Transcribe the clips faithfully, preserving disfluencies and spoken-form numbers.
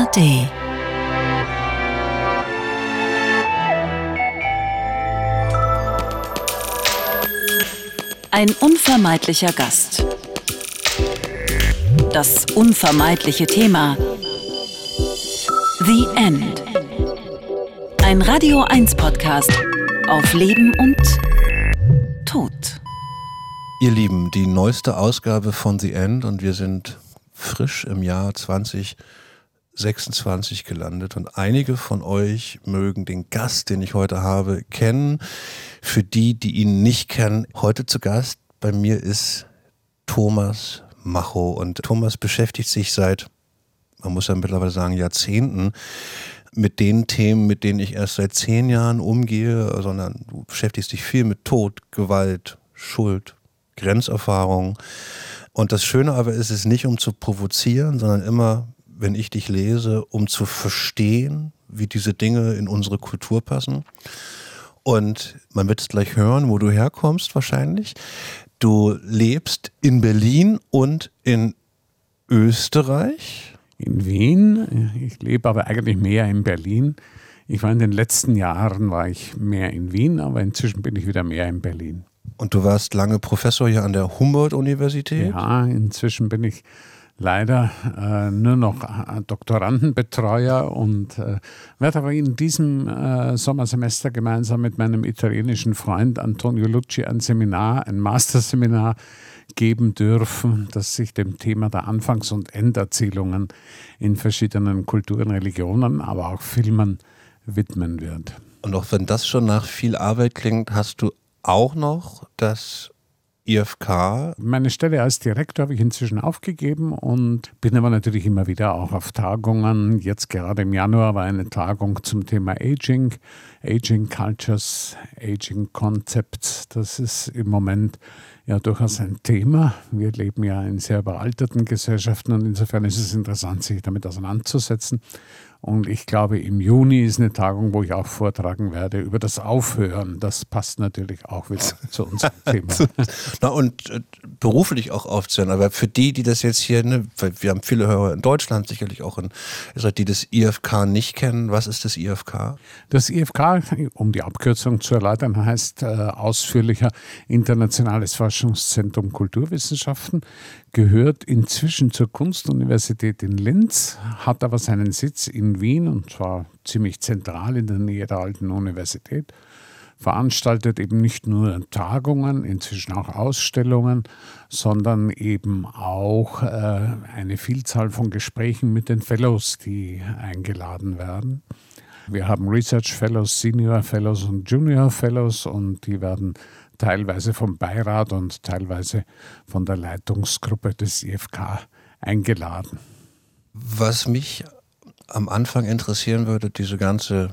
A R D. Ein unvermeidlicher Gast. Das unvermeidliche Thema. The End. Ein Radio eins Podcast auf Leben und Tod. Ihr Lieben, die neueste Ausgabe von The End und wir sind frisch im Jahr zwanzig sechsundzwanzig gelandet und einige von euch mögen den Gast, den ich heute habe, kennen. Für die, die ihn nicht kennen, heute zu Gast bei mir ist Thomas Macho und Thomas beschäftigt sich seit, man muss ja mittlerweile sagen, Jahrzehnten mit den Themen, mit denen ich erst seit zehn Jahren umgehe, sondern du beschäftigst dich viel mit Tod, Gewalt, Schuld, Grenzerfahrung. Und das Schöne aber ist es nicht, um zu provozieren, sondern immer, wenn ich dich lese, um zu verstehen, wie diese Dinge in unsere Kultur passen. Und man wird es gleich hören, wo du herkommst wahrscheinlich. Du lebst in Berlin und in Österreich. In Wien. Ich lebe aber eigentlich mehr in Berlin. Ich war in den letzten Jahren war ich mehr in Wien, aber inzwischen bin ich wieder mehr in Berlin. Und du warst lange Professor hier an der Humboldt-Universität? Ja, inzwischen bin ich leider äh, nur noch äh, Doktorandenbetreuer und äh, werde aber in diesem äh, Sommersemester gemeinsam mit meinem italienischen Freund Antonio Lucci ein Seminar, ein Masterseminar geben dürfen, das sich dem Thema der Anfangs- und Enderzählungen in verschiedenen Kulturen, Religionen, aber auch Filmen widmen wird. Und auch wenn das schon nach viel Arbeit klingt, hast du auch noch das I F K? Meine Stelle als Direktor habe ich inzwischen aufgegeben und bin aber natürlich immer wieder auch auf Tagungen. Jetzt gerade im Januar war eine Tagung zum Thema Aging, Aging Cultures, Aging Concepts. Das ist im Moment ja durchaus ein Thema. Wir leben ja in sehr überalterten Gesellschaften und insofern ist es interessant, sich damit auseinanderzusetzen. Und ich glaube, im Juni ist eine Tagung, wo ich auch vortragen werde über das Aufhören. Das passt natürlich auch wieder zu unserem Thema. Na und äh, beruflich auch aufzuhören. Aber für die, die das jetzt hier, ne, weil wir haben viele Hörer in Deutschland, sicherlich auch in Israel, die das I F K nicht kennen. Was ist das I F K? Das I F K, um die Abkürzung zu erläutern, heißt äh, ausführlicher Internationales Forschungszentrum Kulturwissenschaften, gehört inzwischen zur Kunstuniversität in Linz, hat aber seinen Sitz in Wien und zwar ziemlich zentral in der Nähe der alten Universität, veranstaltet eben nicht nur Tagungen, inzwischen auch Ausstellungen, sondern eben auch äh, eine Vielzahl von Gesprächen mit den Fellows, die eingeladen werden. Wir haben Research Fellows, Senior Fellows und Junior Fellows und die werden teilweise vom Beirat und teilweise von der Leitungsgruppe des I F K eingeladen. Was mich am Anfang interessieren würde, diese ganze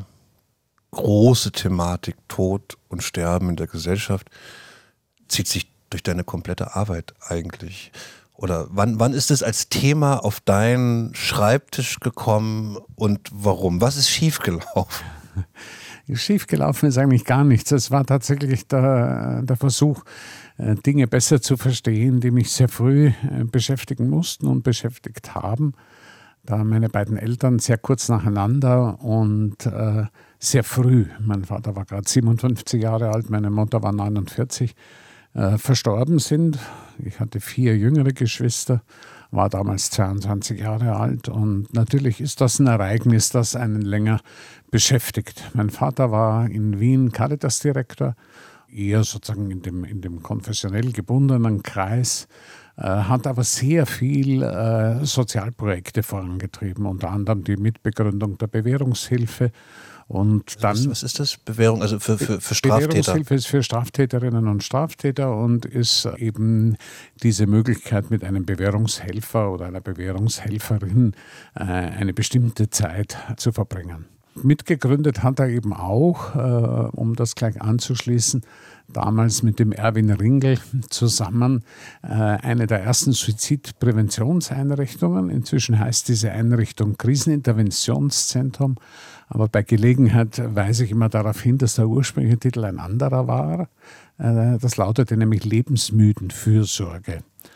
große Thematik Tod und Sterben in der Gesellschaft, zieht sich durch deine komplette Arbeit eigentlich. Oder wann, wann ist es als Thema auf deinen Schreibtisch gekommen und warum? Was ist schiefgelaufen? Schiefgelaufen ist eigentlich gar nichts. Es war tatsächlich der, der Versuch, Dinge besser zu verstehen, die mich sehr früh beschäftigen mussten und beschäftigt haben. Da meine beiden Eltern sehr kurz nacheinander und äh, sehr früh, mein Vater war gerade siebenundfünfzig Jahre alt, meine Mutter war neunundvierzig, äh, verstorben sind. Ich hatte vier jüngere Geschwister, war damals zweiundzwanzig Jahre alt und natürlich ist das ein Ereignis, das einen länger beschäftigt. Mein Vater war in Wien Caritas-Direktor, eher sozusagen in dem, in dem konfessionell gebundenen Kreis, äh, hat aber sehr viel äh, Sozialprojekte vorangetrieben, unter anderem die Mitbegründung der Bewährungshilfe. Und dann, was, was ist das? Bewährung, also für, für, für Straftäter? Bewährungshilfe ist für Straftäterinnen und Straftäter und ist eben diese Möglichkeit, mit einem Bewährungshelfer oder einer Bewährungshelferin äh, eine bestimmte Zeit zu verbringen. Mitgegründet hat er eben auch, äh, um das gleich anzuschließen, damals mit dem Erwin Ringel zusammen äh, eine der ersten Suizidpräventionseinrichtungen. Inzwischen heißt diese Einrichtung Kriseninterventionszentrum, aber bei Gelegenheit weise ich immer darauf hin, dass der ursprüngliche Titel ein anderer war. Äh, das lautete nämlich Lebensmüdenfürsorge.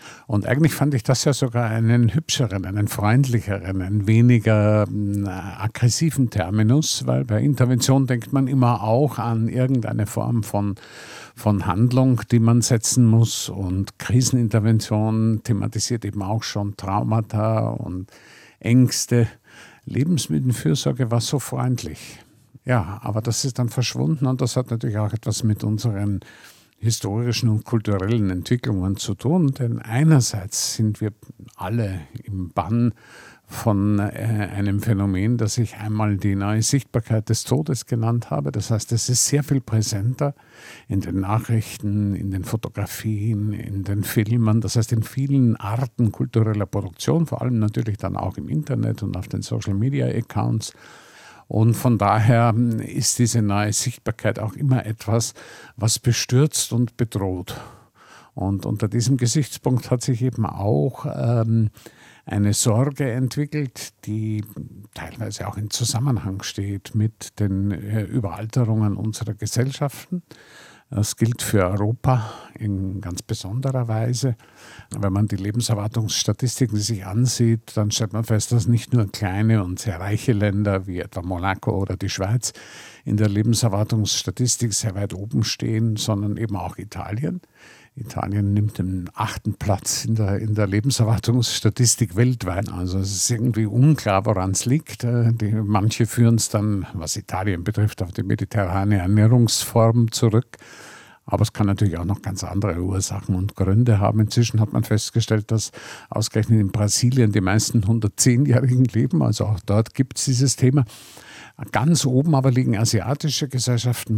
Und eigentlich fand ich das ja sogar einen hübscheren, einen freundlicheren, einen weniger äh, aggressiven Terminus, weil bei Intervention denkt man immer auch an irgendeine Form von, von Handlung, die man setzen muss. Und Krisenintervention thematisiert eben auch schon Traumata und Ängste. Lebensmittelfürsorge war so freundlich. Ja, aber das ist dann verschwunden und das hat natürlich auch etwas mit unseren historischen und kulturellen Entwicklungen zu tun, denn einerseits sind wir alle im Bann von äh, einem Phänomen, das ich einmal die neue Sichtbarkeit des Todes genannt habe. Das heißt, es ist sehr viel präsenter in den Nachrichten, in den Fotografien, in den Filmen, das heißt in vielen Arten kultureller Produktion, vor allem natürlich dann auch im Internet und auf den Social-Media-Accounts. Und von daher ist diese neue Sichtbarkeit auch immer etwas, was bestürzt und bedroht. Und unter diesem Gesichtspunkt hat sich eben auch ähm, eine Sorge entwickelt, die teilweise auch in Zusammenhang steht mit den äh, Überalterungen unserer Gesellschaften. Das gilt für Europa in ganz besonderer Weise. Wenn man die Lebenserwartungsstatistiken sich ansieht, dann stellt man fest, dass nicht nur kleine und sehr reiche Länder wie etwa Monaco oder die Schweiz in der Lebenserwartungsstatistik sehr weit oben stehen, sondern eben auch Italien. Italien nimmt den achten Platz in der, in der Lebenserwartungsstatistik weltweit. Also es ist irgendwie unklar, woran es liegt. Die, manche führen es dann, was Italien betrifft, auf die mediterrane Ernährungsform zurück. Aber es kann natürlich auch noch ganz andere Ursachen und Gründe haben. Inzwischen hat man festgestellt, dass ausgerechnet in Brasilien die meisten hundertzehnjährigen leben. Also auch dort gibt es dieses Thema. Ganz oben aber liegen asiatische Gesellschaften,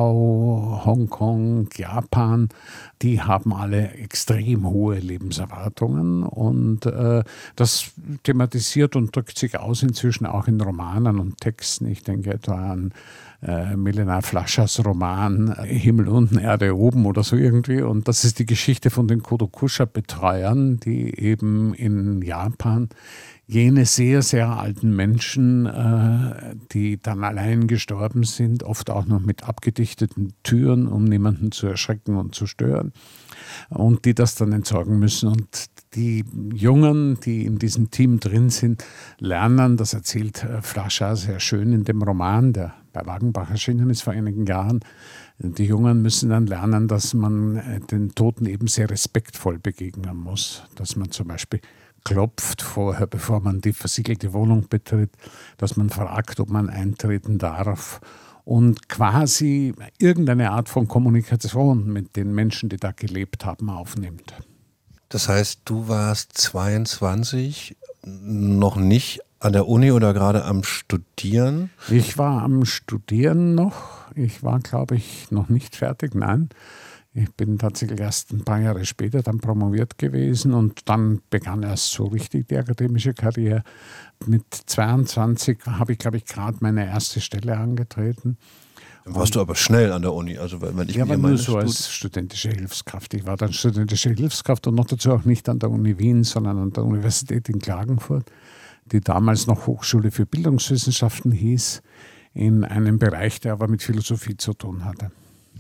Macau, Hongkong, Japan, die haben alle extrem hohe Lebenserwartungen und äh, das thematisiert und drückt sich aus inzwischen auch in Romanen und Texten. Ich denke etwa an äh, Milena Flaschers Roman Himmel unten, Erde oben oder so irgendwie, und das ist die Geschichte von den Kodokusha-Betreuern, die eben in Japan jene sehr, sehr alten Menschen, äh, die dann allein gestorben sind, oft auch noch mit abgedichteten Türen, um niemanden zu erschrecken und zu stören, und die das dann entsorgen müssen. Und die Jungen, die in diesem Team drin sind, lernen, das erzählt äh, Flascher sehr schön in dem Roman, der bei Wagenbach erschienen ist vor einigen Jahren. Die Jungen müssen dann lernen, dass man äh, den Toten eben sehr respektvoll begegnen muss, dass man zum Beispiel klopft vorher, bevor man die versiegelte Wohnung betritt, dass man fragt, ob man eintreten darf und quasi irgendeine Art von Kommunikation mit den Menschen, die da gelebt haben, aufnimmt. Das heißt, du warst zweiundzwanzig, noch nicht an der Uni oder gerade am Studieren? Ich war am Studieren noch. Ich war, glaube ich, noch nicht fertig, nein. Ich bin tatsächlich erst ein paar Jahre später dann promoviert gewesen und dann begann erst so richtig die akademische Karriere. Mit zweiundzwanzig habe ich, glaube ich, gerade meine erste Stelle angetreten. Dann warst und, du aber schnell an der Uni. Also wenn ich ja, mir aber nur so Stud- als studentische Hilfskraft. Ich war dann studentische Hilfskraft und noch dazu auch nicht an der Uni Wien, sondern an der Universität in Klagenfurt, die damals noch Hochschule für Bildungswissenschaften hieß, in einem Bereich, der aber mit Philosophie zu tun hatte.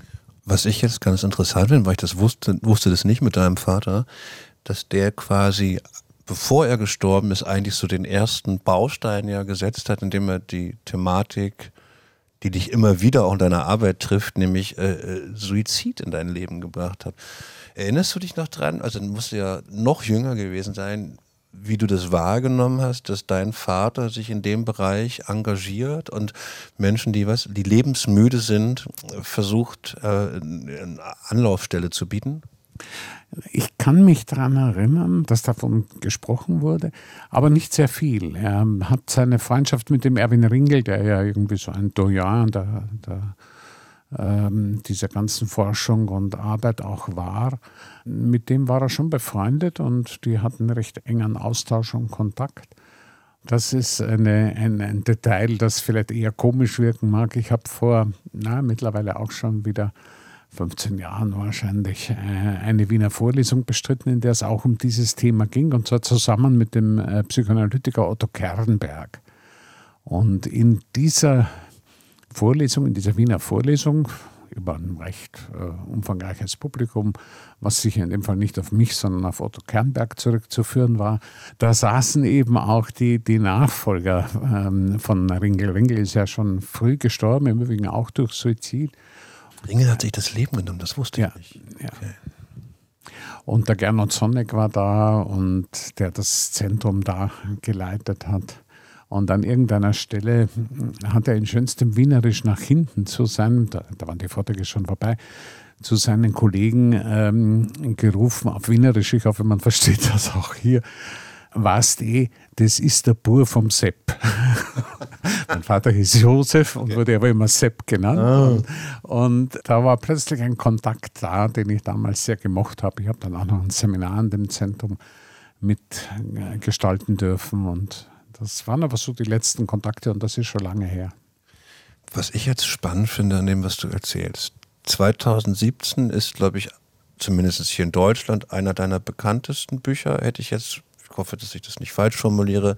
Was ich jetzt ganz interessant finde, weil ich das wusste, wusste das nicht mit deinem Vater, dass der quasi, bevor er gestorben ist, eigentlich so den ersten Baustein ja gesetzt hat, indem er die Thematik, die dich immer wieder auch in deiner Arbeit trifft, nämlich äh, Suizid in dein Leben gebracht hat. Erinnerst du dich noch dran? Also du musst ja noch jünger gewesen sein, wie du das wahrgenommen hast, dass dein Vater sich in dem Bereich engagiert und Menschen, die was, die lebensmüde sind, versucht, äh, eine Anlaufstelle zu bieten? Ich kann mich daran erinnern, dass davon gesprochen wurde, aber nicht sehr viel. Er hat seine Freundschaft mit dem Erwin Ringel, der ja irgendwie so ein Doyen der, der ähm, dieser ganzen Forschung und Arbeit auch war, mit dem war er schon befreundet und die hatten recht engen Austausch und Kontakt. Das ist eine, ein, ein Detail, das vielleicht eher komisch wirken mag. Ich habe vor, na, mittlerweile auch schon wieder fünfzehn Jahren wahrscheinlich, eine Wiener Vorlesung bestritten, in der es auch um dieses Thema ging, und zwar zusammen mit dem Psychoanalytiker Otto Kernberg. Und in dieser Vorlesung, in dieser Wiener Vorlesung, über ein recht äh, umfangreiches Publikum, was sicher in dem Fall nicht auf mich, sondern auf Otto Kernberg zurückzuführen war. Da saßen eben auch die, die Nachfolger ähm, von Ringel. Ringel ist ja schon früh gestorben, im Übrigen auch durch Suizid. Ringel hat sich das Leben genommen, das wusste ich ja, nicht. Ja. Okay. Und der Gernot Sonneck war da und der das Zentrum da geleitet hat. Und an irgendeiner Stelle hat er in schönstem Wienerisch nach hinten zu seinem, da, da waren die Vorträge schon vorbei, zu seinen Kollegen ähm, gerufen, auf Wienerisch, ich hoffe, man versteht das auch hier, weißt eh, das ist der Bur vom Sepp. Mein Vater hieß Josef und wurde aber immer Sepp genannt. Oh. Und, und da war plötzlich ein Kontakt da, den ich damals sehr gemocht habe. Ich habe dann auch noch ein Seminar an dem Zentrum mitgestalten dürfen. Und das waren aber so die letzten Kontakte und das ist schon lange her. Was ich jetzt spannend finde an dem, was du erzählst. zweitausendsiebzehn ist, glaube ich, zumindest hier in Deutschland, einer deiner bekanntesten Bücher, hätte ich jetzt, ich hoffe, dass ich das nicht falsch formuliere,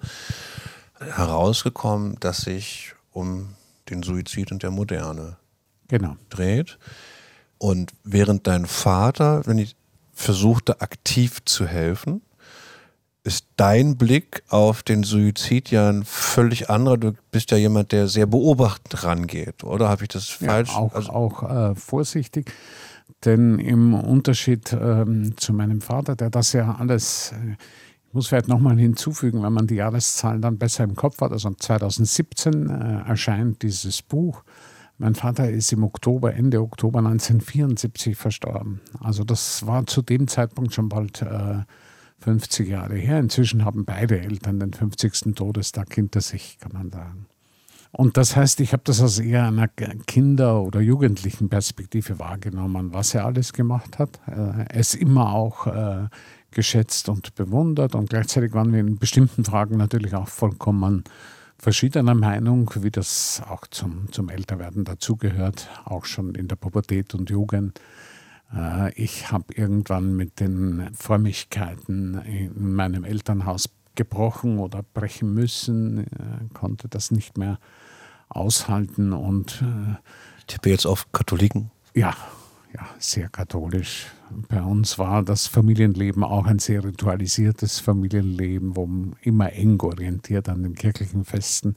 herausgekommen, dass sich um den Suizid und der Moderne genau. dreht. Und während dein Vater, wenn ich versuchte, aktiv zu helfen, ist dein Blick auf den Suizid ja ein völlig anderer. Du bist ja jemand, der sehr beobachtend rangeht, oder? Habe ich das falsch? Ja, auch also, auch äh, vorsichtig, denn im Unterschied ähm, zu meinem Vater, der das ja alles... Äh, Ich muss vielleicht nochmal hinzufügen, wenn man die Jahreszahlen dann besser im Kopf hat. Also zweitausendsiebzehn äh, erscheint dieses Buch. Mein Vater ist im Oktober, Ende Oktober neunzehnhundertvierundsiebzig verstorben. Also das war zu dem Zeitpunkt schon bald äh, fünfzig Jahre her. Inzwischen haben beide Eltern den fünfzigsten Todestag hinter sich, kann man sagen. Und das heißt, ich habe das aus eher einer Kinder- oder jugendlichen Perspektive wahrgenommen, was er alles gemacht hat. Äh, er ist immer auch äh, geschätzt und bewundert und gleichzeitig waren wir in bestimmten Fragen natürlich auch vollkommen verschiedener Meinung, wie das auch zum, zum Älterwerden dazugehört, auch schon in der Pubertät und Jugend. Äh, ich habe irgendwann mit den Frömmigkeiten in meinem Elternhaus gebrochen oder brechen müssen, äh, konnte das nicht mehr aushalten und äh, ich tippe jetzt auf Katholiken. Ja, ja, sehr katholisch. Bei uns war das Familienleben auch ein sehr ritualisiertes Familienleben, wo man immer eng orientiert an den kirchlichen Festen.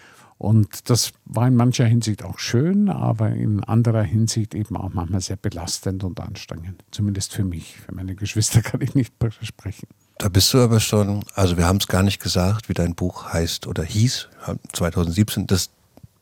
Und das war in mancher Hinsicht auch schön, aber in anderer Hinsicht eben auch manchmal sehr belastend und anstrengend. Zumindest für mich. Für meine Geschwister kann ich nicht sprechen. Da bist du aber schon, also wir haben es gar nicht gesagt, wie dein Buch heißt oder hieß, zweitausendsiebzehn, das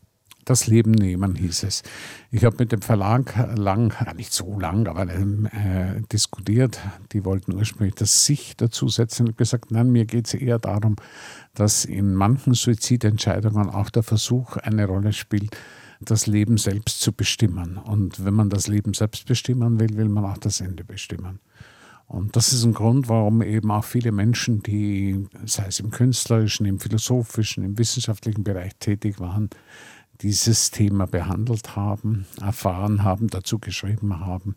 Das Leben nehmen hieß es. Ich habe mit dem Verlag lang, nicht so lang, aber äh, diskutiert. Die wollten ursprünglich das Sich dazusetzen und gesagt, nein, mir geht es eher darum, dass in manchen Suizidentscheidungen auch der Versuch eine Rolle spielt, das Leben selbst zu bestimmen. Und wenn man das Leben selbst bestimmen will, will man auch das Ende bestimmen. Und das ist ein Grund, warum eben auch viele Menschen, die, sei es im künstlerischen, im philosophischen, im wissenschaftlichen Bereich tätig waren, dieses Thema behandelt haben, erfahren haben, dazu geschrieben haben.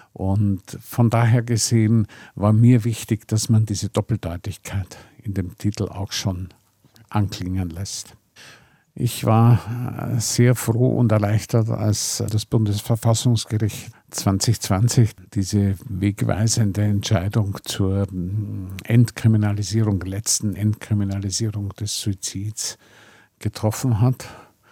Und von daher gesehen war mir wichtig, dass man diese Doppeldeutigkeit in dem Titel auch schon anklingen lässt. Ich war sehr froh und erleichtert, als das Bundesverfassungsgericht zwanzig zwanzig diese wegweisende Entscheidung zur Entkriminalisierung, letzten Entkriminalisierung des Suizids getroffen hat.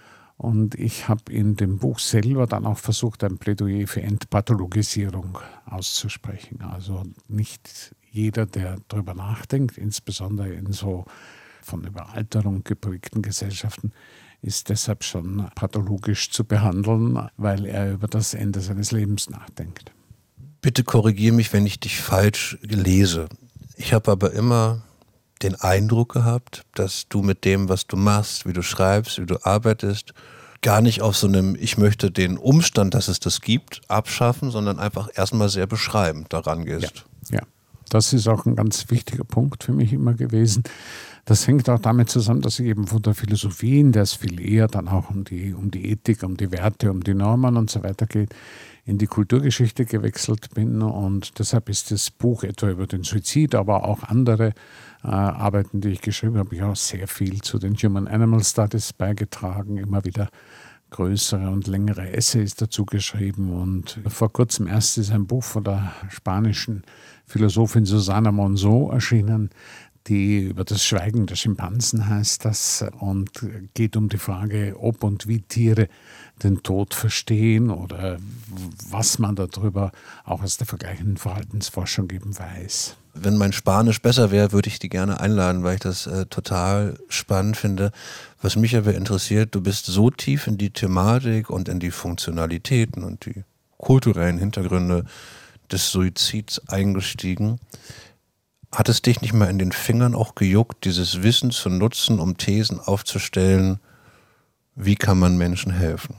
Und ich habe in dem Buch selber dann auch versucht, ein Plädoyer für Entpathologisierung auszusprechen. Also nicht jeder, der darüber nachdenkt, insbesondere in so von Überalterung geprägten Gesellschaften, ist deshalb schon pathologisch zu behandeln, weil er über das Ende seines Lebens nachdenkt. Bitte korrigiere mich, wenn ich dich falsch lese. Ich habe aber immer den Eindruck gehabt, dass du mit dem, was du machst, wie du schreibst, wie du arbeitest, gar nicht auf so einem, ich möchte den Umstand, dass es das gibt, abschaffen, sondern einfach erstmal sehr beschreibend daran gehst. Ja, ja, das ist auch ein ganz wichtiger Punkt für mich immer gewesen. Das hängt auch damit zusammen, dass ich eben von der Philosophie, in der es viel eher dann auch um die, um die Ethik, um die Werte, um die Normen und so weiter geht, in die Kulturgeschichte gewechselt bin. Und deshalb ist das Buch etwa über den Suizid, aber auch andere äh, Arbeiten, die ich geschrieben habe, ich auch sehr viel zu den Human Animal Studies beigetragen, immer wieder größere und längere Essays dazu geschrieben. Und vor kurzem erst ist ein Buch von der spanischen Philosophin Susana Monzó erschienen, die über das Schweigen der Schimpansen heißt das und geht um die Frage, ob und wie Tiere den Tod verstehen oder was man darüber auch aus der vergleichenden Verhaltensforschung eben weiß. Wenn mein Spanisch besser wäre, würde ich die gerne einladen, weil ich das äh, total spannend finde. Was mich aber interessiert, du bist so tief in die Thematik und in die Funktionalitäten und die kulturellen Hintergründe des Suizids eingestiegen. Hat es dich nicht mal in den Fingern auch gejuckt, dieses Wissen zu nutzen, um Thesen aufzustellen, wie kann man Menschen helfen?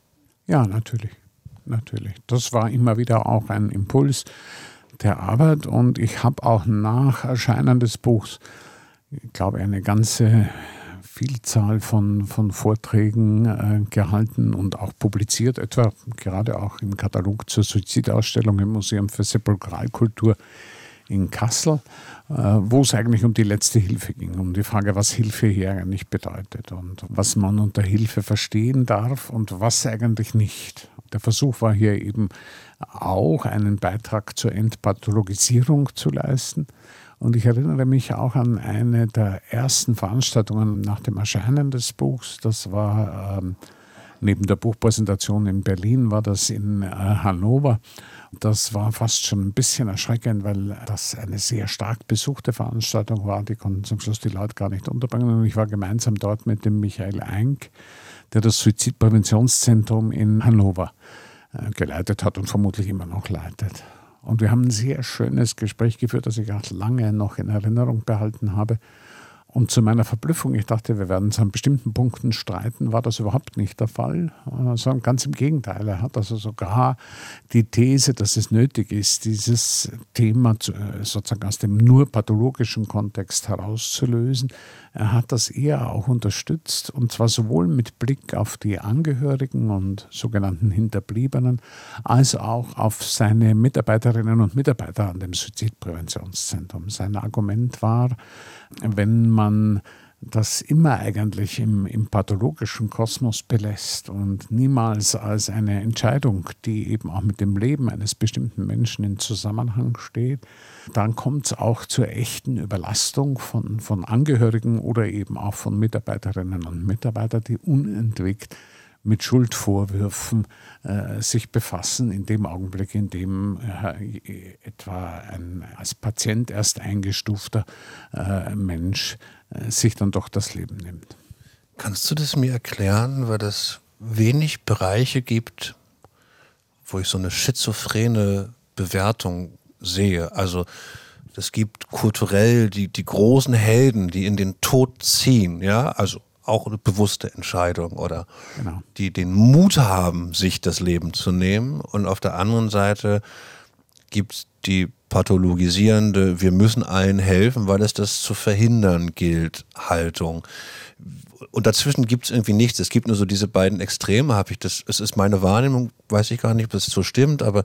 Ja, natürlich, natürlich. Das war immer wieder auch ein Impuls der Arbeit und ich habe auch nach Erscheinen des Buchs, ich glaube, eine ganze Vielzahl von, von Vorträgen äh, gehalten und auch publiziert, etwa gerade auch im Katalog zur Suizidausstellung im Museum für Sepulkralkultur in Kassel, äh, wo es eigentlich um die letzte Hilfe ging, um die Frage, was Hilfe hier eigentlich bedeutet und was man unter Hilfe verstehen darf und was eigentlich nicht. Der Versuch war hier eben auch einen Beitrag zur Entpathologisierung zu leisten. Und ich erinnere mich auch an eine der ersten Veranstaltungen nach dem Erscheinen des Buchs. Das war ähm, neben der Buchpräsentation in Berlin, war das in äh, Hannover. Das war fast schon ein bisschen erschreckend, weil das eine sehr stark besuchte Veranstaltung war. Die konnten zum Schluss die Leute gar nicht unterbringen. Und ich war gemeinsam dort mit dem Michael Eink, der das Suizidpräventionszentrum in Hannover äh, geleitet hat und vermutlich immer noch leitet. Und wir haben ein sehr schönes Gespräch geführt, das ich auch lange noch in Erinnerung behalten habe. Und zu meiner Verblüffung, ich dachte, wir werden uns an bestimmten Punkten streiten, war das überhaupt nicht der Fall, sondern ganz im Gegenteil. Er hat also sogar die These, dass es nötig ist, dieses Thema sozusagen aus dem nur pathologischen Kontext herauszulösen. Er hat das eher auch unterstützt, und zwar sowohl mit Blick auf die Angehörigen und sogenannten Hinterbliebenen, als auch auf seine Mitarbeiterinnen und Mitarbeiter an dem Suizidpräventionszentrum. Sein Argument war, wenn man das immer eigentlich im, im pathologischen Kosmos belässt und niemals als eine Entscheidung, die eben auch mit dem Leben eines bestimmten Menschen in Zusammenhang steht, dann kommt es auch zur echten Überlastung von, von Angehörigen oder eben auch von Mitarbeiterinnen und Mitarbeitern, die unentwegt mit Schuldvorwürfen äh, sich befassen, in dem Augenblick, in dem äh, etwa ein als Patient erst eingestufter äh, Mensch äh, sich dann doch das Leben nimmt. Kannst du das mir erklären, weil es wenig Bereiche gibt, wo ich so eine schizophrene Bewertung sehe? Also es gibt kulturell die, die großen Helden, die in den Tod ziehen, ja, also auch eine bewusste Entscheidung oder genau, die den Mut haben, sich das Leben zu nehmen. Und auf der anderen Seite gibt es die pathologisierende, wir müssen allen helfen, weil es das zu verhindern gilt, Haltung. Und dazwischen gibt es irgendwie nichts. Es gibt nur so diese beiden Extreme, habe ich das. Es ist meine Wahrnehmung, weiß ich gar nicht, ob das so stimmt, aber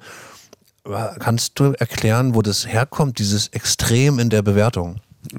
kannst du erklären, wo das herkommt, dieses Extrem in der Bewertung?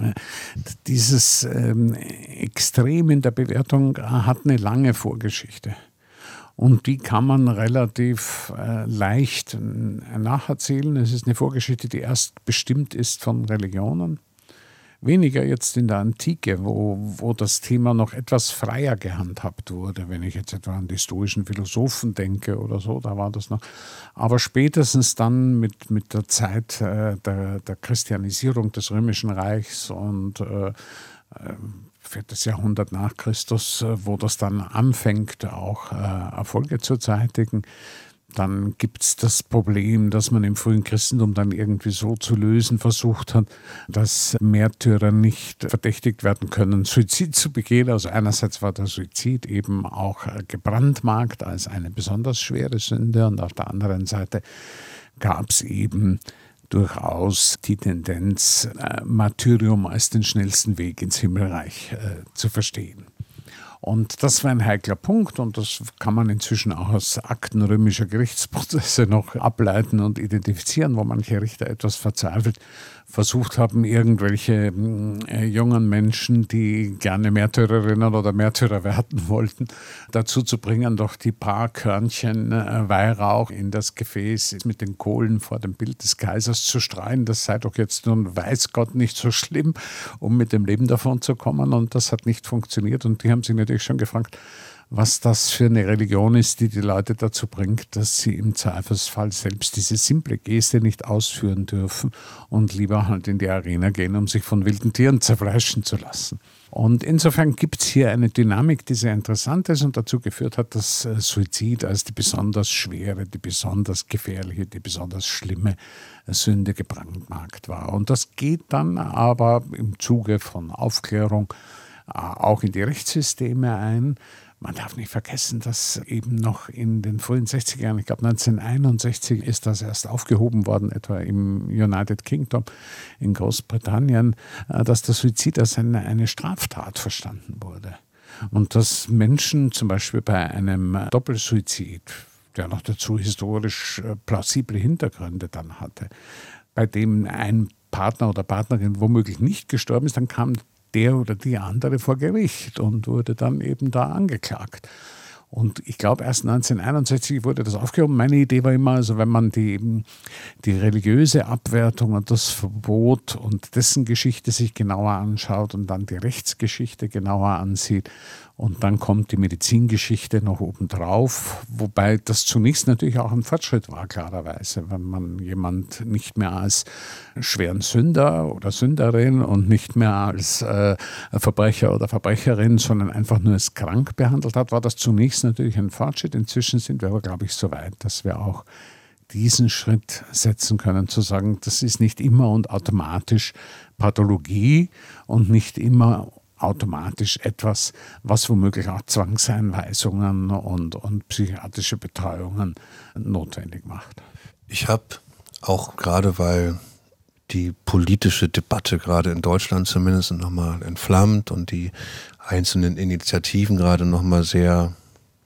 Dieses ähm, Extrem in der Bewertung hat eine lange Vorgeschichte. Und die kann man relativ äh, leicht äh, nacherzählen. Es ist eine Vorgeschichte, die erst bestimmt ist von Religionen. Weniger jetzt in der Antike, wo, wo das Thema noch etwas freier gehandhabt wurde. Wenn ich jetzt etwa an die stoischen Philosophen denke oder so, da war das noch. Aber spätestens dann mit, mit der Zeit äh, der, der Christianisierung des Römischen Reichs und äh, viertes Jahrhundert nach Christus, wo das dann anfängt, auch äh, Erfolge zu zeitigen. Dann gibt es das Problem, dass man im frühen Christentum dann irgendwie so zu lösen versucht hat, dass Märtyrer nicht verdächtigt werden können, Suizid zu begehen. Also einerseits war der Suizid eben auch gebrandmarkt als eine besonders schwere Sünde und auf der anderen Seite gab es eben durchaus die Tendenz, äh, Martyrium als den schnellsten Weg ins Himmelreich äh, zu verstehen. Und das war ein heikler Punkt und das kann man inzwischen auch aus Akten römischer Gerichtsprozesse noch ableiten und identifizieren, wo manche Richter etwas verzweifelt versucht haben, irgendwelche äh, jungen Menschen, die gerne Märtyrerinnen oder Märtyrer werden wollten, dazu zu bringen, doch die paar Körnchen äh, Weihrauch in das Gefäß mit den Kohlen vor dem Bild des Kaisers zu streuen. Das sei doch jetzt nun, weiß Gott, nicht so schlimm, um mit dem Leben davon zu kommen. Und das hat nicht funktioniert. Und die haben sich natürlich schon gefragt, was das für eine Religion ist, die die Leute dazu bringt, dass sie im Zweifelsfall selbst diese simple Geste nicht ausführen dürfen und lieber halt in die Arena gehen, um sich von wilden Tieren zerfleischen zu lassen. Und insofern gibt es hier eine Dynamik, die sehr interessant ist und dazu geführt hat, dass Suizid als die besonders schwere, die besonders gefährliche, die besonders schlimme Sünde gebrandmarkt war. Und das geht dann aber im Zuge von Aufklärung auch in die Rechtssysteme ein. Man darf nicht vergessen, dass eben noch in den frühen sechziger Jahren, ich glaube neunzehnhunderteinundsechzig ist das erst aufgehoben worden, etwa im United Kingdom, in Großbritannien, dass der Suizid als eine, eine Straftat verstanden wurde. Und dass Menschen zum Beispiel bei einem Doppelsuizid, der noch dazu historisch plausible Hintergründe dann hatte, bei dem ein Partner oder Partnerin womöglich nicht gestorben ist, dann kam der oder die andere vor Gericht und wurde dann eben da angeklagt. Und ich glaube, erst neunzehnhunderteinundsechzig wurde das aufgehoben. Meine Idee war immer, also wenn man die, die religiöse Abwertung und das Verbot und dessen Geschichte sich genauer anschaut und dann die Rechtsgeschichte genauer ansieht und dann kommt die Medizingeschichte noch obendrauf, wobei das zunächst natürlich auch ein Fortschritt war, klarerweise, wenn man jemand nicht mehr als schweren Sünder oder Sünderin und nicht mehr als äh, Verbrecher oder Verbrecherin, sondern einfach nur als krank behandelt hat, war das zunächst natürlich ein Fortschritt. Inzwischen sind wir aber, glaube ich, so weit, dass wir auch diesen Schritt setzen können, zu sagen, das ist nicht immer und automatisch Pathologie und nicht immer automatisch etwas, was womöglich auch Zwangseinweisungen und, und psychiatrische Betreuungen notwendig macht. Ich habe auch gerade, weil die politische Debatte gerade in Deutschland zumindest nochmal entflammt und die einzelnen Initiativen gerade nochmal sehr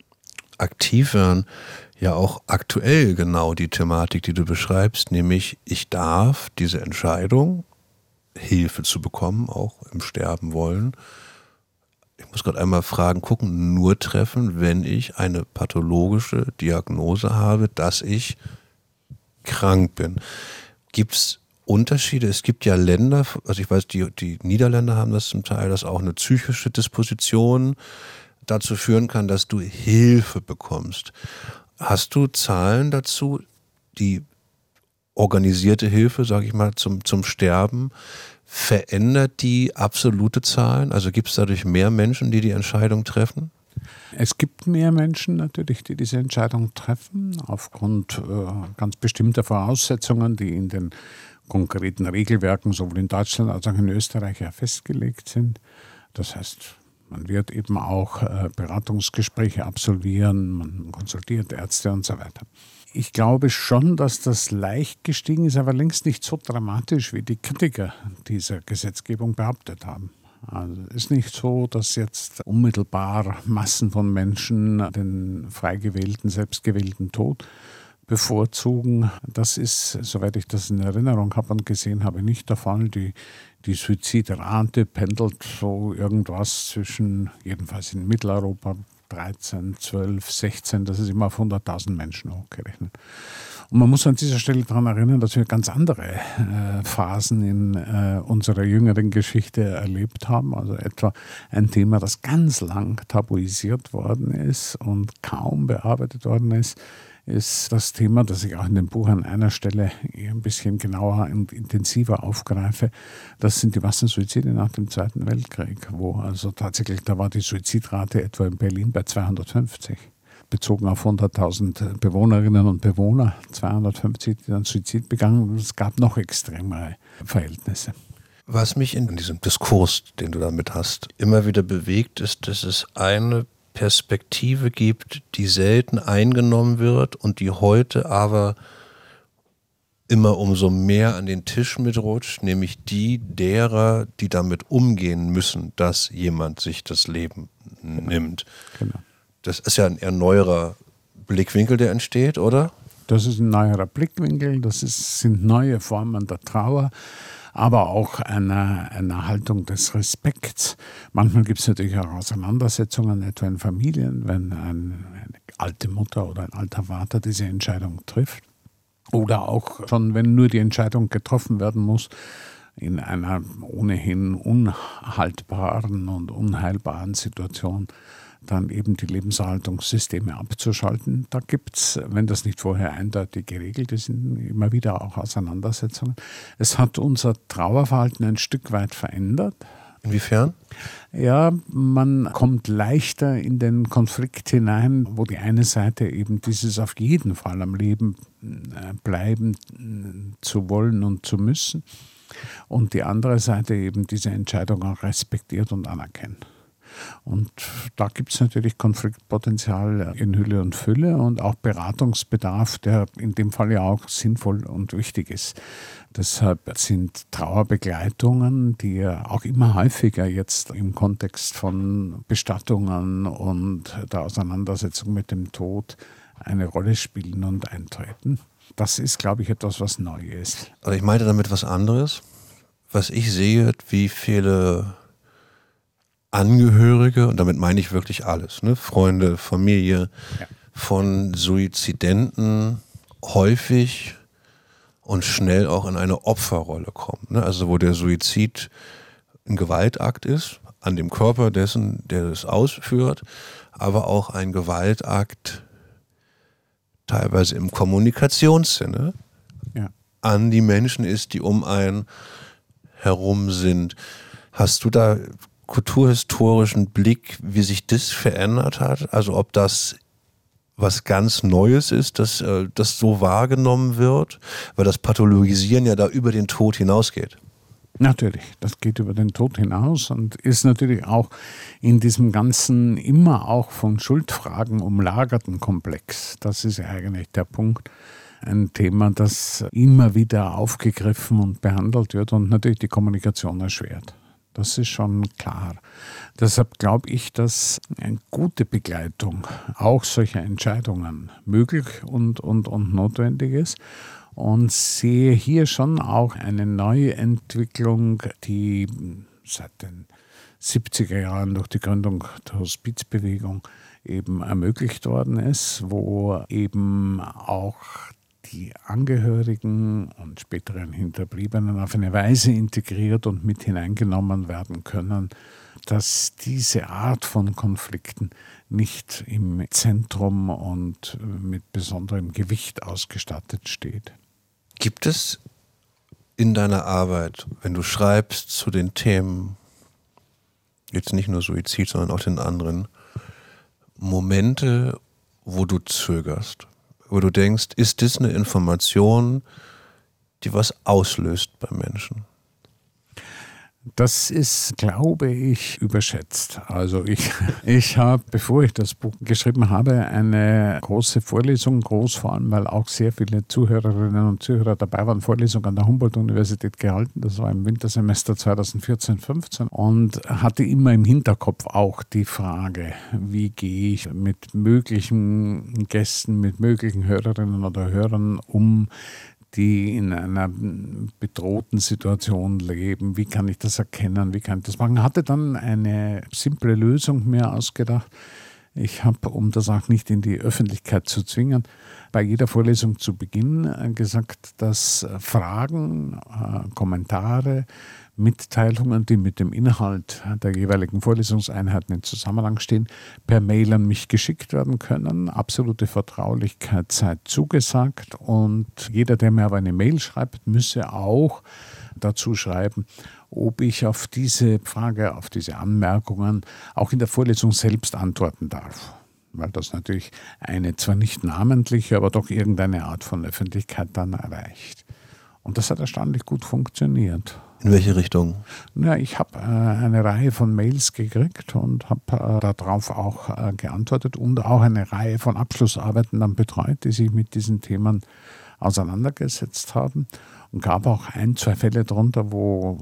aktiv werden, ja auch aktuell genau die Thematik, die du beschreibst, nämlich ich darf diese Entscheidung, Hilfe zu bekommen, auch im Sterben wollen. Ich muss gerade einmal fragen, gucken, nur treffen, wenn ich eine pathologische Diagnose habe, dass ich krank bin. Gibt es Unterschiede? Es gibt ja Länder, also ich weiß, die, die Niederländer haben das zum Teil, dass auch eine psychische Disposition dazu führen kann, dass du Hilfe bekommst. Hast du Zahlen dazu, die organisierte Hilfe, sage ich mal, zum, zum Sterben, verändert die absolute Zahlen? Also gibt es dadurch mehr Menschen, die die Entscheidung treffen? Es gibt mehr Menschen natürlich, die diese Entscheidung treffen, aufgrund äh, ganz bestimmter Voraussetzungen, die in den konkreten Regelwerken sowohl in Deutschland als auch in Österreich ja festgelegt sind. Das heißt, man wird eben auch äh, Beratungsgespräche absolvieren, man konsultiert Ärzte und so weiter. Ich glaube schon, dass das leicht gestiegen ist, aber längst nicht so dramatisch, wie die Kritiker dieser Gesetzgebung behauptet haben. Also es ist nicht so, dass jetzt unmittelbar Massen von Menschen den frei gewählten, selbstgewählten Tod bevorzugen. Das ist, soweit ich das in Erinnerung habe und gesehen habe, nicht der Fall. Die, die Suizidrate pendelt so irgendwas zwischen, jedenfalls in Mitteleuropa, dreizehn, zwölf, sechzehn, das ist immer auf hunderttausend Menschen hochgerechnet. Und man muss an dieser Stelle daran erinnern, dass wir ganz andere äh, Phasen in äh, unserer jüngeren Geschichte erlebt haben. Also etwa ein Thema, das ganz lang tabuisiert worden ist und kaum bearbeitet worden ist, ist das Thema, das ich auch in dem Buch an einer Stelle ein bisschen genauer und intensiver aufgreife. Das sind die Massensuizide nach dem Zweiten Weltkrieg, wo also tatsächlich, da war die Suizidrate etwa in Berlin bei zweihundertfünfzig. Bezogen auf hunderttausend Bewohnerinnen und Bewohner, zweihundertfünfzig, die dann Suizid begangen. Es gab noch extremere Verhältnisse. Was mich in diesem Diskurs, den du damit hast, immer wieder bewegt, ist, dass es eine Perspektive gibt, die selten eingenommen wird und die heute aber immer umso mehr an den Tisch mitrutscht, nämlich die derer, die damit umgehen müssen, dass jemand sich das Leben nimmt. Genau. Das ist ja ein eher neuerer Blickwinkel, der entsteht, oder? Das ist ein neuerer Blickwinkel, das ist, sind neue Formen der Trauer, aber auch einer, einer Haltung des Respekts. Manchmal gibt es natürlich auch Auseinandersetzungen, etwa in Familien, wenn ein, eine alte Mutter oder ein alter Vater diese Entscheidung trifft. Oder auch schon, wenn nur die Entscheidung getroffen werden muss, in einer ohnehin unhaltbaren und unheilbaren Situation, dann eben die Lebenshaltungssysteme abzuschalten. Da gibt es, wenn das nicht vorher eindeutig geregelt ist, immer wieder auch Auseinandersetzungen. Es hat unser Trauerverhalten ein Stück weit verändert. Inwiefern? Ja, man kommt leichter in den Konflikt hinein, wo die eine Seite eben dieses auf jeden Fall am Leben bleiben zu wollen und zu müssen und die andere Seite eben diese Entscheidung auch respektiert und anerkennt. Und da gibt es natürlich Konfliktpotenzial in Hülle und Fülle und auch Beratungsbedarf, der in dem Fall ja auch sinnvoll und wichtig ist. Deshalb sind Trauerbegleitungen, die ja auch immer häufiger jetzt im Kontext von Bestattungen und der Auseinandersetzung mit dem Tod eine Rolle spielen und eintreten. Das ist, glaube ich, etwas, was neu ist. Also ich meinte damit was anderes. Was ich sehe, wie viele Angehörige, und damit meine ich wirklich alles, ne? Freunde, Familie, ja. von Suizidenten häufig und schnell auch in eine Opferrolle kommen. Ne? Also wo der Suizid ein Gewaltakt ist, an dem Körper dessen, der es ausführt, aber auch ein Gewaltakt teilweise im Kommunikationssinne ja. an die Menschen ist, die um einen herum sind. Hast du da kulturhistorischen Blick, wie sich das verändert hat? Also ob das was ganz Neues ist, dass äh, das so wahrgenommen wird? Weil das Pathologisieren ja da über den Tod hinausgeht. Natürlich, das geht über den Tod hinaus und ist natürlich auch in diesem ganzen immer auch von Schuldfragen umlagerten Komplex, das ist ja eigentlich der Punkt, ein Thema, das immer wieder aufgegriffen und behandelt wird und natürlich die Kommunikation erschwert. Das ist schon klar. Deshalb glaube ich, dass eine gute Begleitung auch solcher Entscheidungen möglich und, und, und notwendig ist. Und sehe hier schon auch eine neue Entwicklung, die seit den siebziger Jahren durch die Gründung der Hospizbewegung eben ermöglicht worden ist, wo eben auch die Angehörigen und späteren Hinterbliebenen auf eine Weise integriert und mit hineingenommen werden können, dass diese Art von Konflikten nicht im Zentrum und mit besonderem Gewicht ausgestattet steht. Gibt es in deiner Arbeit, wenn du schreibst zu den Themen, jetzt nicht nur Suizid, sondern auch den anderen, Momente, wo du zögerst? Wo du denkst, ist das eine Information, die was auslöst bei Menschen? Das ist, glaube ich, überschätzt. Also ich, ich habe, bevor ich das Buch geschrieben habe, eine große Vorlesung, groß vor allem, weil auch sehr viele Zuhörerinnen und Zuhörer dabei waren, Vorlesung an der Humboldt-Universität gehalten. Das war im Wintersemester zweitausendvierzehn fünfzehn und hatte immer im Hinterkopf auch die Frage, wie gehe ich mit möglichen Gästen, mit möglichen Hörerinnen oder Hörern um, die in einer bedrohten Situation leben. Wie kann ich das erkennen? Wie kann ich das machen? Ich hatte dann eine simple Lösung mir ausgedacht. Ich habe, um das auch nicht in die Öffentlichkeit zu zwingen, bei jeder Vorlesung zu Beginn gesagt, dass Fragen, Kommentare, Mitteilungen, die mit dem Inhalt der jeweiligen Vorlesungseinheiten in Zusammenhang stehen, per Mail an mich geschickt werden können. Absolute Vertraulichkeit sei zugesagt und jeder, der mir aber eine Mail schreibt, müsse auch dazu schreiben, ob ich auf diese Frage, auf diese Anmerkungen auch in der Vorlesung selbst antworten darf. Weil das natürlich eine zwar nicht namentliche, aber doch irgendeine Art von Öffentlichkeit dann erreicht. Und das hat erstaunlich gut funktioniert. In welche Richtung? Ja, ich habe äh, eine Reihe von Mails gekriegt und habe äh, darauf auch äh, geantwortet und auch eine Reihe von Abschlussarbeiten dann betreut, die sich mit diesen Themen auseinandergesetzt haben. Und gab auch ein, zwei Fälle darunter, wo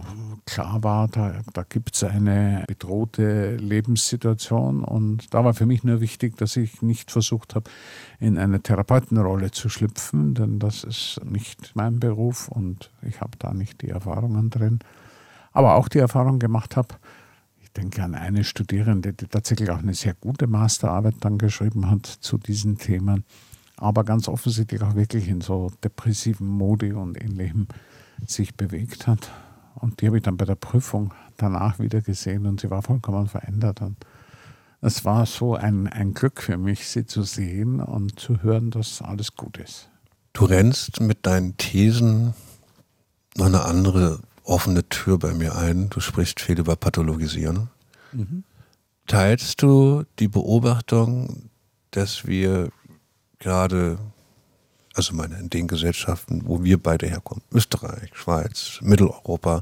klar war, da, da gibt es eine bedrohte Lebenssituation. Und da war für mich nur wichtig, dass ich nicht versucht habe, in eine Therapeutenrolle zu schlüpfen, denn das ist nicht mein Beruf und ich habe da nicht die Erfahrungen drin. Aber auch die Erfahrung gemacht habe, ich denke an eine Studierende, die tatsächlich auch eine sehr gute Masterarbeit dann geschrieben hat zu diesen Themen, aber ganz offensichtlich auch wirklich in so depressiven Modi und Ähnlichem sich bewegt hat. Und die habe ich dann bei der Prüfung danach wieder gesehen und sie war vollkommen verändert. Und es war so ein, ein Glück für mich, sie zu sehen und zu hören, dass alles gut ist. Du rennst mit deinen Thesen noch eine andere offene Tür bei mir ein. Du sprichst viel über Pathologisieren. Mhm. Teilst du die Beobachtung, dass wir gerade, also meine, in den Gesellschaften, wo wir beide herkommen, Österreich, Schweiz, Mitteleuropa,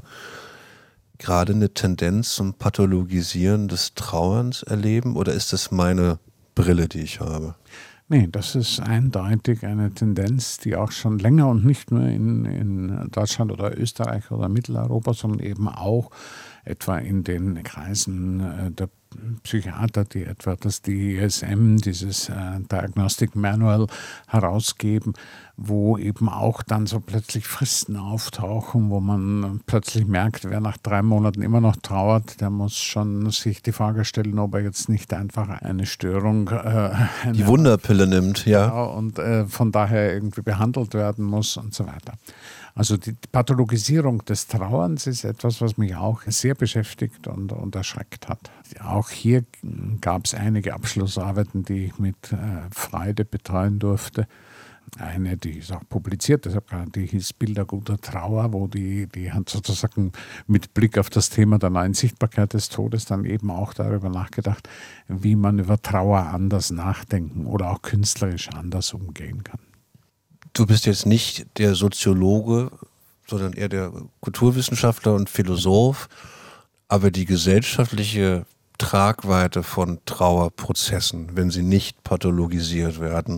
gerade eine Tendenz zum Pathologisieren des Trauerns erleben? Oder ist das meine Brille, die ich habe? Nee, das ist eindeutig eine Tendenz, die auch schon länger und nicht nur in, in Deutschland oder Österreich oder Mitteleuropa, sondern eben auch etwa in den Kreisen der Psychiater, die etwa das D S M, dieses äh, Diagnostic Manual herausgeben, wo eben auch dann so plötzlich Fristen auftauchen, wo man plötzlich merkt, wer nach drei Monaten immer noch trauert, der muss schon sich die Frage stellen, ob er jetzt nicht einfach eine Störung äh, eine die Wunderpille nimmt, ja. ja und äh, von daher irgendwie behandelt werden muss und so weiter. Also die Pathologisierung des Trauerns ist etwas, was mich auch sehr beschäftigt und, und erschreckt hat. Auch hier gab es einige Abschlussarbeiten, die ich mit äh, Freude betreuen durfte. Eine, die ist auch publiziert, deshalb die hieß Bilder guter Trauer, wo die, die hat sozusagen mit Blick auf das Thema der neuen Sichtbarkeit des Todes dann eben auch darüber nachgedacht, wie man über Trauer anders nachdenken oder auch künstlerisch anders umgehen kann. Du bist jetzt nicht der Soziologe, sondern eher der Kulturwissenschaftler und Philosoph, aber die gesellschaftliche Tragweite von Trauerprozessen, wenn sie nicht pathologisiert werden.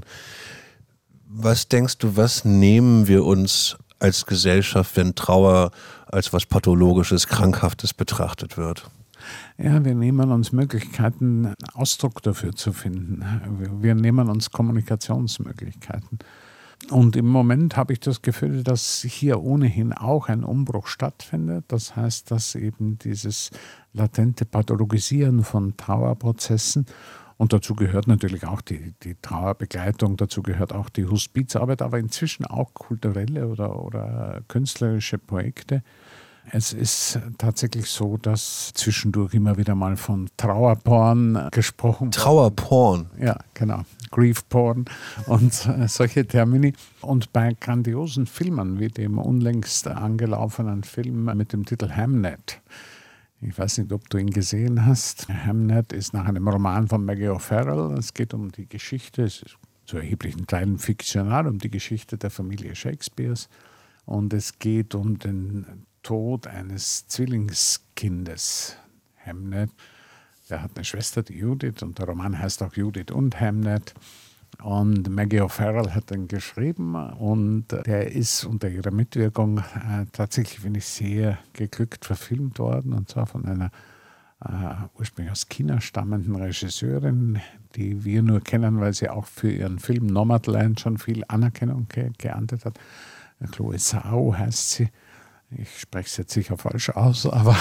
Was denkst du, was nehmen wir uns als Gesellschaft, wenn Trauer als was Pathologisches, Krankhaftes betrachtet wird? Ja, wir nehmen uns Möglichkeiten, Ausdruck dafür zu finden. Wir nehmen uns Kommunikationsmöglichkeiten. Und im Moment habe ich das Gefühl, dass hier ohnehin auch ein Umbruch stattfindet. Das heißt, dass eben dieses latente Pathologisieren von Trauerprozessen, und dazu gehört natürlich auch die, die Trauerbegleitung, dazu gehört auch die Hospizarbeit, aber inzwischen auch kulturelle oder, oder künstlerische Projekte. Es ist tatsächlich so, dass zwischendurch immer wieder mal von Trauerporn gesprochen wird. Trauerporn? Ja, genau. Griefporn und äh, solche Termini. Und bei grandiosen Filmen, wie dem unlängst angelaufenen Film mit dem Titel Hamnet. Ich weiß nicht, ob du ihn gesehen hast. Hamnet ist nach einem Roman von Maggie O'Farrell. Es geht um die Geschichte, es ist zu erheblichen Teilen fiktional, um die Geschichte der Familie Shakespeares. Und es geht um den Tod eines Zwillingskindes, Hamnet. Der hat eine Schwester, die Judith, und der Roman heißt auch Judith und Hamnet. Und Maggie O'Farrell hat den geschrieben und der ist unter ihrer Mitwirkung äh, tatsächlich, finde ich, sehr geglückt verfilmt worden. Und zwar von einer äh, ursprünglich aus China stammenden Regisseurin, die wir nur kennen, weil sie auch für ihren Film Nomadland schon viel Anerkennung ge- geerntet hat. Chloe Zhao heißt sie. Ich spreche es jetzt sicher falsch aus, aber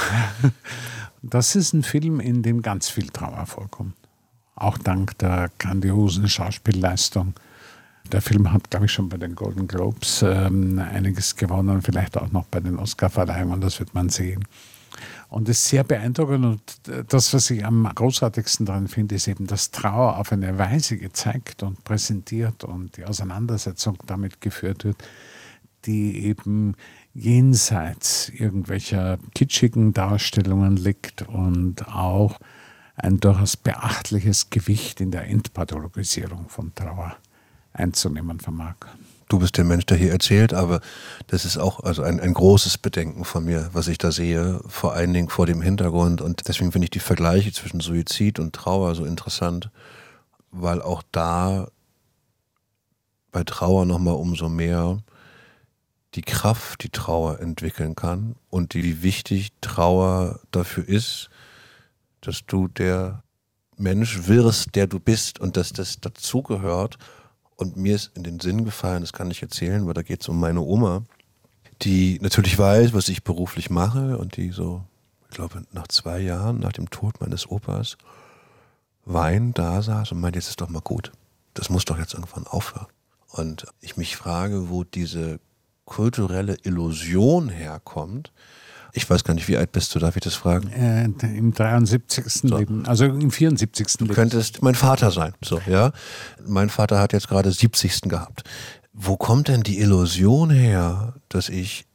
das ist ein Film, in dem ganz viel Trauer vorkommt. Auch dank der grandiosen Schauspielleistung. Der Film hat, glaube ich, schon bei den Golden Globes ähm, einiges gewonnen, vielleicht auch noch bei den Oscar-Verleihungen, das wird man sehen. Und es ist sehr beeindruckend und das, was ich am großartigsten daran finde, ist eben, dass Trauer auf eine Weise gezeigt und präsentiert und die Auseinandersetzung damit geführt wird, die eben jenseits irgendwelcher kitschigen Darstellungen liegt und auch ein durchaus beachtliches Gewicht in der Entpathologisierung von Trauer einzunehmen vermag. Du bist der Mensch, der hier erzählt, aber das ist auch also ein, ein großes Bedenken von mir, was ich da sehe, vor allen Dingen vor dem Hintergrund. Und deswegen finde ich die Vergleiche zwischen Suizid und Trauer so interessant, weil auch da bei Trauer nochmal umso mehr die Kraft, die Trauer entwickeln kann und wie wichtig Trauer dafür ist, dass du der Mensch wirst, der du bist und dass das dazugehört. Und mir ist in den Sinn gefallen, das kann ich erzählen, weil da geht es um meine Oma, die natürlich weiß, was ich beruflich mache und die so, ich glaube, nach zwei Jahren, nach dem Tod meines Opas, weinend da saß und meinte, jetzt ist doch mal gut. Das muss doch jetzt irgendwann aufhören. Und ich mich frage, wo diese kulturelle Illusion herkommt. Ich weiß gar nicht, wie alt bist du, darf ich das fragen? Äh, Im dreiundsiebzigsten So. Leben, also im vierundsiebzigsten Du könntest mein Vater sein. So, ja. Mein Vater hat jetzt gerade siebzigsten gehabt. Wo kommt denn die Illusion her, dass ich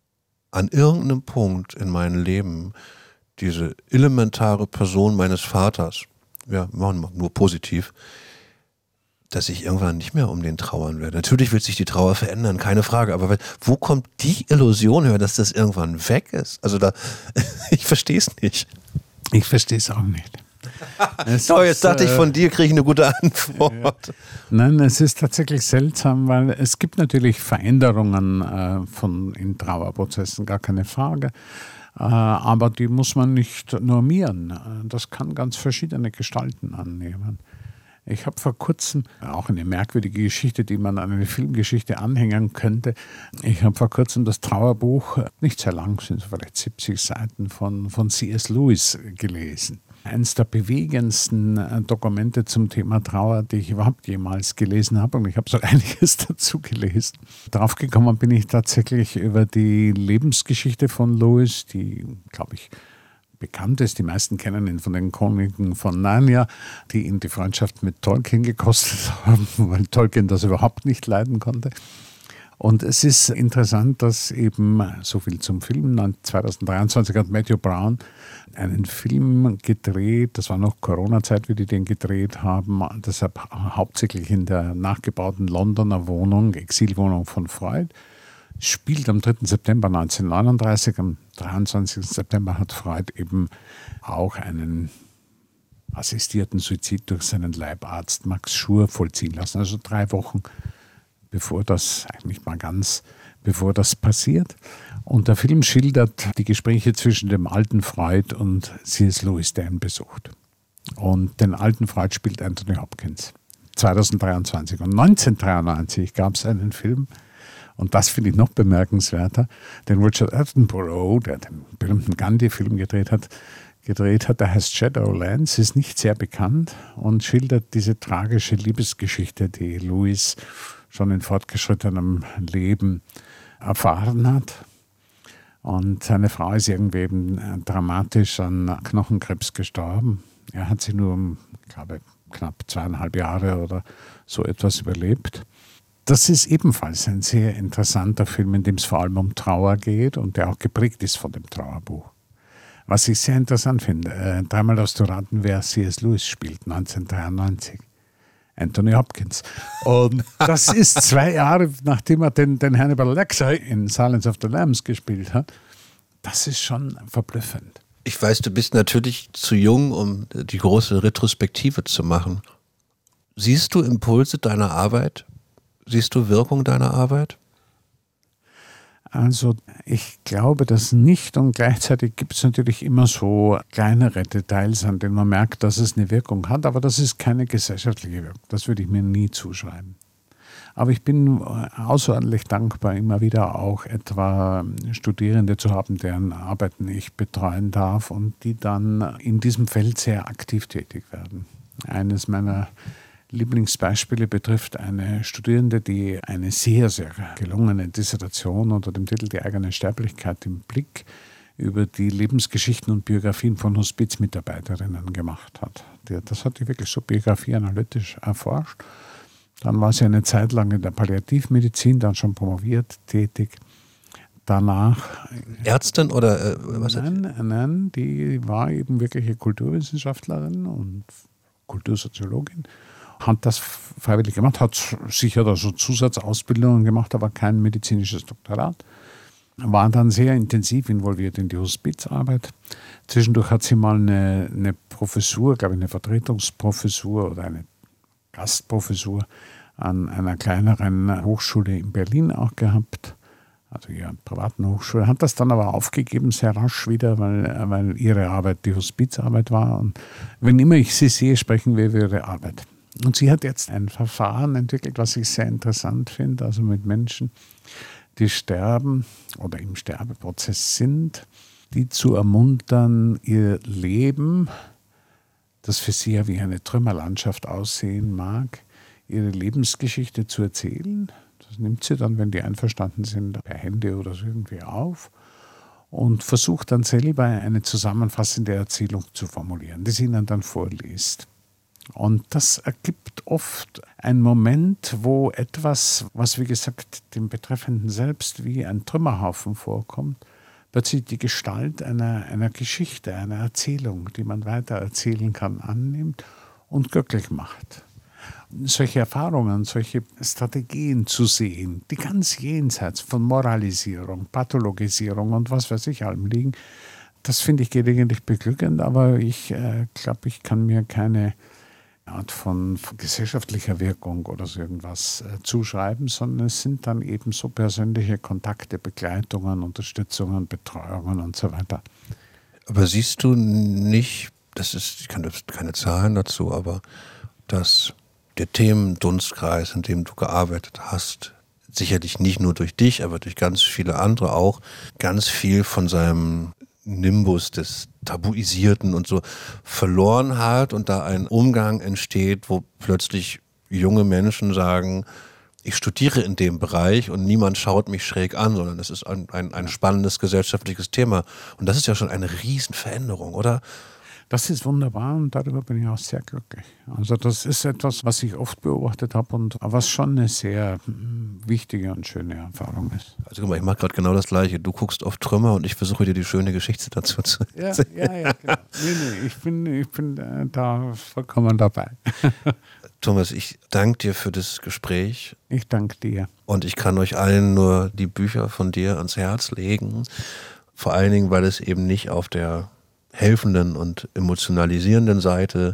an irgendeinem Punkt in meinem Leben diese elementare Person meines Vaters, ja, machen wir nur positiv, dass ich irgendwann nicht mehr um den trauern werde. Natürlich wird sich die Trauer verändern, keine Frage, aber wo kommt die Illusion her, dass das irgendwann weg ist? Also da, ich verstehe es nicht. Ich verstehe es auch nicht. So, jetzt dachte ich, von dir kriege ich eine gute Antwort. Nein, es ist tatsächlich seltsam, weil es gibt natürlich Veränderungen äh, von, in Trauerprozessen, gar keine Frage. Äh, aber die muss man nicht normieren. Das kann ganz verschiedene Gestalten annehmen. Ich habe vor kurzem, auch eine merkwürdige Geschichte, die man an eine Filmgeschichte anhängen könnte, ich habe vor kurzem das Trauerbuch, nicht sehr lang, sind vielleicht siebzig Seiten, von, von C S Lewis gelesen. Eines der bewegendsten Dokumente zum Thema Trauer, die ich überhaupt jemals gelesen habe. Und ich habe so einiges dazu gelesen. Draufgekommen bin ich tatsächlich über die Lebensgeschichte von Lewis, die, glaube ich, bekannt ist. Die meisten kennen ihn von den Chroniken von Narnia, die ihn die Freundschaft mit Tolkien gekostet haben, weil Tolkien das überhaupt nicht leiden konnte. Und es ist interessant, dass eben, so viel zum Film, zweitausenddreiundzwanzig hat Matthew Brown einen Film gedreht, das war noch Corona-Zeit, wie die den gedreht haben, deshalb hauptsächlich in der nachgebauten Londoner Wohnung, Exilwohnung von Freud, spielt am dritten September neunzehnhundertneununddreißig, am dreiundzwanzigsten September hat Freud eben auch einen assistierten Suizid durch seinen Leibarzt Max Schur vollziehen lassen, also drei Wochen bevor das, eigentlich mal ganz, bevor das passiert. Und der Film schildert die Gespräche zwischen dem alten Freud und C S Lewis, der ihn besucht. Und den alten Freud spielt Anthony Hopkins, zweitausenddreiundzwanzig. Und neunzehnhundertdreiundneunzig gab es einen Film, und das finde ich noch bemerkenswerter, den Richard Attenborough, der den berühmten Gandhi-Film gedreht hat, gedreht hat, der heißt Shadowlands, ist nicht sehr bekannt und schildert diese tragische Liebesgeschichte, die Lewis schon in fortgeschrittenem Leben erfahren hat. Und seine Frau ist irgendwie eben dramatisch an Knochenkrebs gestorben. Er hat sie nur, ich glaube, knapp zweieinhalb Jahre oder so etwas überlebt. Das ist ebenfalls ein sehr interessanter Film, in dem es vor allem um Trauer geht und der auch geprägt ist von dem Trauerbuch. Was ich sehr interessant finde, äh, dreimal darfst du raten, wer C S Lewis spielt, neunzehnhundertdreiundneunzig. Anthony Hopkins. Und das ist zwei Jahre, nachdem er den, den Hannibal Lecter in Silence of the Lambs gespielt hat. Das ist schon verblüffend. Ich weiß, du bist natürlich zu jung, um die große Retrospektive zu machen. Siehst du Impulse deiner Arbeit? Siehst du Wirkung deiner Arbeit? Also ich glaube das nicht und gleichzeitig gibt es natürlich immer so kleinere Details, an denen man merkt, dass es eine Wirkung hat, aber das ist keine gesellschaftliche Wirkung. Das würde ich mir nie zuschreiben. Aber ich bin außerordentlich dankbar, immer wieder auch etwa Studierende zu haben, deren Arbeiten ich betreuen darf und die dann in diesem Feld sehr aktiv tätig werden. Eines meiner Lieblingsbeispiele betrifft eine Studierende, die eine sehr, sehr gelungene Dissertation unter dem Titel Die eigene Sterblichkeit im Blick über die Lebensgeschichten und Biografien von Hospizmitarbeiterinnen gemacht hat. Das hat die wirklich so biografieanalytisch erforscht. Dann war sie eine Zeit lang in der Palliativmedizin, dann schon promoviert tätig. Danach... Ärztin oder äh, was? Nein, nein, die war eben wirkliche Kulturwissenschaftlerin und Kultursoziologin. Hat das freiwillig gemacht, hat sicher da so Zusatzausbildungen gemacht, aber kein medizinisches Doktorat. War dann sehr intensiv involviert in die Hospizarbeit. Zwischendurch hat sie mal eine, eine Professur, glaube ich, eine Vertretungsprofessur oder eine Gastprofessur an einer kleineren Hochschule in Berlin auch gehabt. also ihrer privaten Hochschule, hat das dann aber aufgegeben, sehr rasch wieder, weil, weil ihre Arbeit die Hospizarbeit war. Und wenn immer ich sie sehe, sprechen wir über ihre Arbeit. Und sie hat jetzt ein Verfahren entwickelt, was ich sehr interessant finde, also mit Menschen, die sterben oder im Sterbeprozess sind, die zu ermuntern, ihr Leben, das für sie ja wie eine Trümmerlandschaft aussehen mag, ihre Lebensgeschichte zu erzählen. Das nimmt sie dann, wenn die einverstanden sind, per Handy oder so irgendwie auf und versucht dann selber eine zusammenfassende Erzählung zu formulieren, die sie ihnen dann vorliest. Und das ergibt oft einen Moment, wo etwas, was wie gesagt dem Betreffenden selbst wie ein Trümmerhaufen vorkommt, plötzlich die Gestalt einer, einer Geschichte, einer Erzählung, die man weiter erzählen kann, annimmt und glücklich macht. Solche Erfahrungen, solche Strategien zu sehen, die ganz jenseits von Moralisierung, Pathologisierung und was weiß ich allem liegen, das finde ich gelegentlich beglückend, aber ich äh, glaube, ich kann mir keine Art von, von gesellschaftlicher Wirkung oder so irgendwas äh, zuschreiben, sondern es sind dann eben so persönliche Kontakte, Begleitungen, Unterstützungen, Betreuungen und so weiter. Aber siehst du nicht, das ist, ich kann keine Zahlen dazu, aber dass der Themendunstkreis, in dem du gearbeitet hast, sicherlich nicht nur durch dich, aber durch ganz viele andere auch, ganz viel von seinem Nimbus des Tabuisierten und so verloren hat und da ein Umgang entsteht, wo plötzlich junge Menschen sagen, ich studiere in dem Bereich und niemand schaut mich schräg an, sondern es ist ein, ein, ein spannendes gesellschaftliches Thema. Und das ist ja schon eine Riesenveränderung, oder? Das ist wunderbar und darüber bin ich auch sehr glücklich. Also das ist etwas, was ich oft beobachtet habe und was schon eine sehr wichtige und schöne Erfahrung ist. Also guck mal, ich mache gerade genau das Gleiche. Du guckst auf Trümmer und ich versuche dir die schöne Geschichte dazu zu erzählen. Ja, ja, ja, genau. Nee, nee, ich bin, ich bin äh, da vollkommen dabei. Thomas, ich danke dir für das Gespräch. Ich danke dir. Und ich kann euch allen nur die Bücher von dir ans Herz legen. Vor allen Dingen, weil es eben nicht auf der helfenden und emotionalisierenden Seite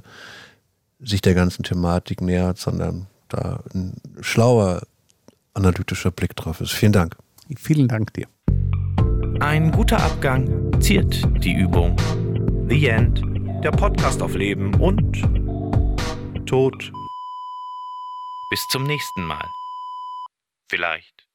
sich der ganzen Thematik nähert, sondern da ein schlauer, analytischer Blick drauf ist. Vielen Dank. Vielen Dank dir. Ein guter Abgang ziert die Übung. The End, der Podcast auf Leben und Tod. Bis zum nächsten Mal. Vielleicht.